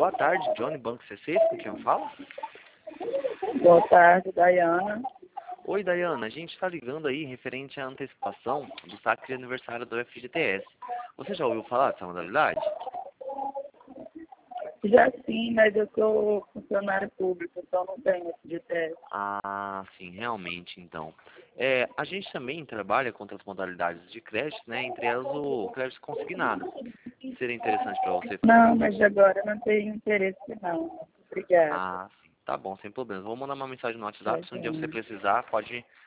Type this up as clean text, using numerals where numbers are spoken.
Boa tarde, Johnny, Banco C6, com quem eu falo? Boa tarde, Dayana. Oi, Dayana, a gente está ligando aí referente à antecipação do saque de aniversário do FGTS. Você já ouviu falar dessa modalidade? Já sim, mas eu sou funcionário público, então não tenho esse de teste. Ah, sim, realmente, então. A gente também trabalha com outras modalidades de crédito, né? Entre elas o crédito consignado. Seria interessante para você fazer Não, com... mas agora não tenho interesse não. Obrigada. Ah, sim, tá bom, sem problemas. Vou mandar uma mensagem no Tá, WhatsApp, se um dia você gente. precisar, pode